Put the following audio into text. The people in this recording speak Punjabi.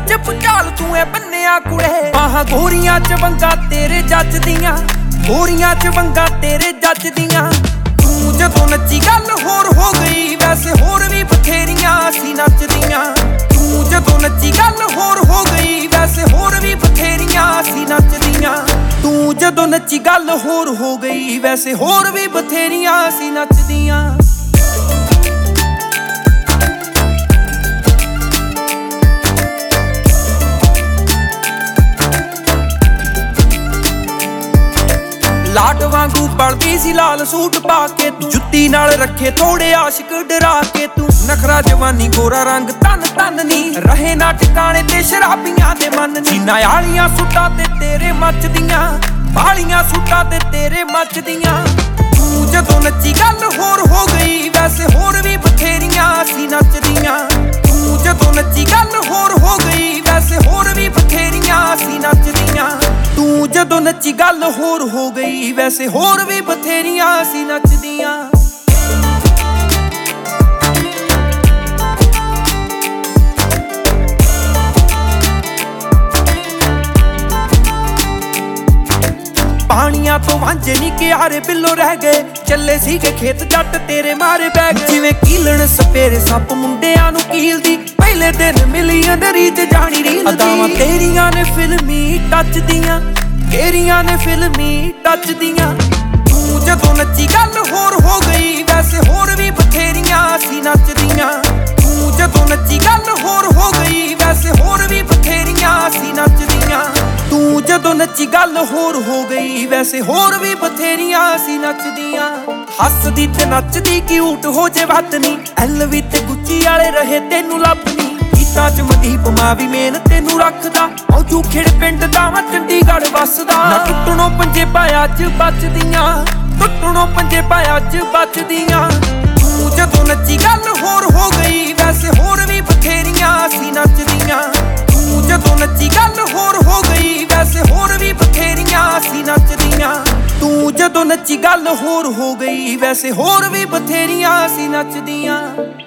ਚ ਭੁਚਾਲ ਤੂੰ ਐ ਬੰਨਿਆ ਕੁੜੇ। ਆਹ ਗੋਰੀਆਂ ਚ ਵੰਗਾ ਤੇਰੇ ਜੱਜਦੀਆਂ, ਗੋਰੀਆਂ ਚ ਵੰਗਾ ਤੇਰੇ ਜੱਜਦੀਆਂ। ਤੂੰ ਜਦੋਂ ਨੱਚੀ ਗੱਲ ਹੋਰ ਹੋ ਗਈ, ਵੈਸੇ ਹੋਰ ਵੀ ਬਥੇਰੀਆਂ ਸੀ ਨੱਚਦੀਆਂ। ਤੂੰ ਜਦੋਂ ਨੱਚੀ ਗੱਲ ਹੋਰ ਹੋ ਗਈ, ਵੈਸੇ ਹੋਰ ਵੀ ਬਥੇਰੀਆਂ ਸੀ ਨੱਚਦੀਆਂ। ਤੂੰ ਜਦੋਂ ਨੱਚੀ ਗੱਲ ਹੋਰ ਹੋ ਗਈ, ਵੈਸੇ ਹੋਰ ਵੀ ਬਥੇਰੀਆਂ ਸੀ ਨੱਚਦੀਆਂ। ਲਾਟ ਵਾਂਗੂ ਬਲਦੀ ਸੀ ਲਾਲ ਸੂਟ ਪਾ ਕੇ ਤੂੰ, ਜੁੱਤੀ ਨਾਲ ਰੱਖੇ ਥੋੜੇ ਆਸ਼ਿਕ ਡਰਾ ਕੇ ਤੂੰ। ਨਖਰਾ ਜਵਾਨੀ ਗੋਰਾ ਰੰਗ ਤਨ ਤਨ ਨੀ, ਰਹੇ ਨਾ ਟਿਕਾਣੇ ਤੇ ਸ਼ਰਾਬੀਆਂ ਦੇ ਮਨ ਨੀ। ਸੀਨਾ ਵਾਲੀਆਂ ਸੁੱਟਾਂ ਤੇ ਤੇਰੇ ਮੱਚਦੀਆਂ, ਵਾਲੀਆਂ ਸੁੱਟਾਂ ਤੇ ਤੇਰੇ ਮੱਚਦੀਆਂ। ਤੂੰ ਜਦੋਂ ਨੱਚੀ ਗੱਲ ਹੋਰ ਹੋ ਗਈ, ਵੈਸੇ ਹੋਰ ਵੀ ਬਥੇਰੀਆਂ ਸੀ ਨੱਚਦੀਆਂ। ਤੂੰ ਜਦੋਂ ਨੱਚੀ ਗੱਲ ਹੋਰ ਹੋ ਗਈ, ਵੈਸੇ ਹੋਰ ਵੀ ਬਥੇਰੀਆਂ ਸੀ ਨੱਚਦੀਆਂ। ਤੂੰ ਜਦੋਂ ਨੱਚੀ ਗੱਲ ਹੋਰ ਹੋ ਗਈ, ਵੈਸੇ ਹੋਰ ਵੀ ਬਥੇਰੀਆਂ ਸੀ ਨੱਚਦੀਆਂ। ਪਾਣੀਆਂ ਤੋਂ ਵਾਂਝੇ ਨੀ ਕਿਆਰੇ ਬਿੱਲੋ ਰਹਿ ਗਏ, ਚੱਲੇ ਸੀਗੇ ਖੇਤ ਜੱਟ ਤੇਰੇ ਮਾਰੇ ਬੈ ਗਏ। ਜਿਵੇਂ ਕੀਲਣ ਸਪੇਰੇ ਸੱਪ ਮੁੰਡਿਆਂ ਨੂੰ ਕੀਲਦੀ, ਪਹਿਲੇ ਦਿਨ ਮਿਲੀਆਂ ਦਰੀ ਤੇ ਜਾਣੀ ਰੀਲ ਦੀ। ਅਦਾਵਾਂ ਤੇਰੀਆਂ ਨੇ ਫਿਲਮੀ ਟੱਚ ਦੀਆਂ, ਤੇਰੀਆਂ ਨੇ ਫਿਲਮੀ ਟੱਚ ਦੀਆਂ। ਤੂੰ ਜਦੋਂ ਨੱਚੀ ਗੱਲ ਹੋਰ ਹੋ ਗਈ, ਵੈਸੇ ਹੋਰ ਵੀ ਬਥੇਰੀਆਂ ਸੀ ਨੱਚਦੀਆਂ। ਤੂੰ ਜਦੋਂ ਨੱਚੀ ਗੱਲ ਹੋਰ ਹੋ ਗਈ, ਵੈਸੇ ਹੋਰ ਵੀ ਬਥੇਰੀਆਂ ਸੀ ਨੱਚਦੀਆਂ। ਤੂੰ ਜਦੋਂ ਨੱਚੀ ਗੱਲ ਹੋਰ ਹੋ ਗਈ, ਵੈਸੇ ਹੋਰ ਵੀ ਬਥੇਰੀਆਂ ਸੀ ਨੱਚਦੀਆਂ। ਹੱਸਦੀ ਤੇ ਨੱਚਦੀ ਕਿਊਟ ਹੋ ਜੇ ਵੱਧ ਨੀ, ਐਲਵੀ ਤੇ ਗੁੱਚੀ ਵਾਲੇ ਰਹੇ ਤੈਨੂੰ ਲੱਭਣੀ। ਗੀਤਾਂ ਚ ਮਨਦੀਪ ਮਾਂ ਵੀ ਮੇਨ ਤੈਨੂੰ ਰੱਖਦਾ, ਮੌਜੂ ਖੇੜ ਪਿੰਡ ਦਾ ਵਾ ਚੰਡੀਗੜ੍ਹ ਵੱਸਦਾ। ਨਾ ਟੁੱਟਣੋਂ ਪੰਜੇ ਪਾਇਆ ਅੱਜ ਬਚਦੀਆਂ, ਟੁੱਟਣੋਂ ਪੰਜੇ ਪਾਇਆ ਅੱਜ ਬਚਦੀਆਂ। ਤੂੰ ਜਦੋਂ ਨੱਚੀ ਗੱਲ ਹੋਰ ਹੋ ਗਈ, ਵੈਸੇ ਹੋਰ ਵੀ ਬਥੇਰੀਆਂ ਸੀ ਨੱਚਦੀਆਂ। ਤੂੰ ਜਦੋਂ ਨੱਚੀ ਗੱਲ ਹੋਰ ਹੋ ਗਈ, ਵੈਸੇ ਹੋਰ ਵੀ ਬਥੇਰੀਆਂ ਸੀ ਨੱਚਦੀਆਂ। ਤੂੰ ਜਦੋਂ ਨੱਚੀ ਗੱਲ ਹੋਰ ਹੋ ਗਈ, ਵੈਸੇ ਹੋਰ ਵੀ ਬਥੇਰੀਆਂ ਸੀ ਨੱਚਦੀਆਂ।